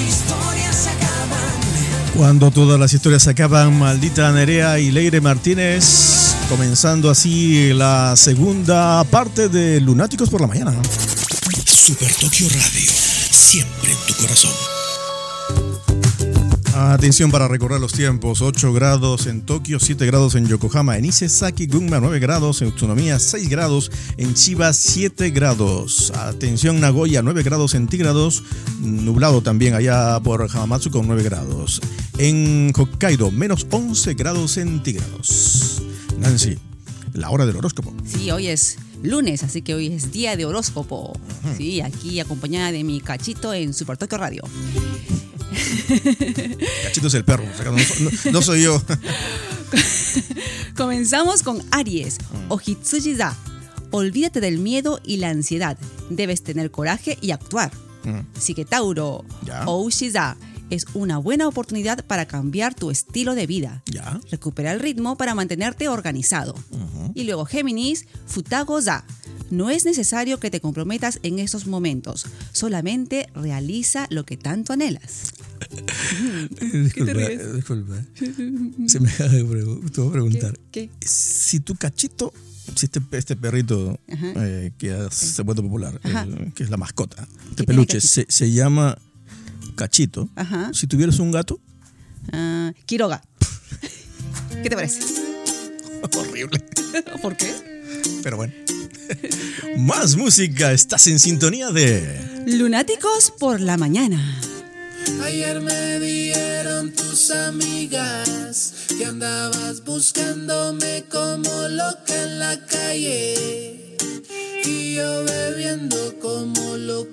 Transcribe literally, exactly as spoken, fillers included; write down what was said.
Cuando todas las historias se acaban, maldita Nerea y Leire Martínez, comenzando así la segunda parte de Lunáticos por la Mañana. Super Tokio Radio, siempre en tu corazón. Atención para recorrer los tiempos: ocho grados en Tokio, siete grados en Yokohama, en Isesaki, Gunma nueve grados, en Utsunomiya seis grados, en Chiba siete grados. Atención Nagoya nueve grados centígrados, nublado también allá por Hamamatsu con nueve grados. En Hokkaido menos once grados centígrados. Nancy, la hora del horóscopo. Sí, hoy es lunes, así que hoy es día de horóscopo. Uh-huh. Sí, aquí acompañada de mi Cachito en Super Tokio Radio. Cachito es el perro, no, no, no soy yo. Comenzamos con Aries. Ohitsuji-za. Olvídate del miedo y la ansiedad. Debes tener coraje y actuar. Mm. Sigue Tauro. Oushi-za. Es una buena oportunidad para cambiar tu estilo de vida. ¿Ya? Recupera el ritmo para mantenerte organizado. Uh-huh. Y luego Géminis, Futago-za. No es necesario que te comprometas en estos momentos. Solamente realiza lo que tanto anhelas. Disculpa, ¿qué te ríes? Disculpa. Se me acaba de preguntar. ¿Qué? ¿Qué? Si tu Cachito, si este, este perrito eh, que ha, se ha vuelto popular, el, que es la mascota, este peluche, se, se llama Cachito. Ajá. Si tuvieras un gato, uh, Quiroga. ¿Qué te parece? Horrible. ¿Por qué? Pero bueno. Más música, estás en sintonía de Lunáticos por la Mañana. Ayer me dijeron tus amigas que andabas buscándome como loca en la calle y yo bebiendo como loca.